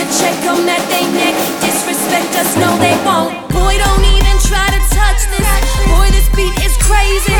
check 'em at they neck. Disrespect us, no they won't. Boy, don't even try to touch this. Boy, this beat is crazy.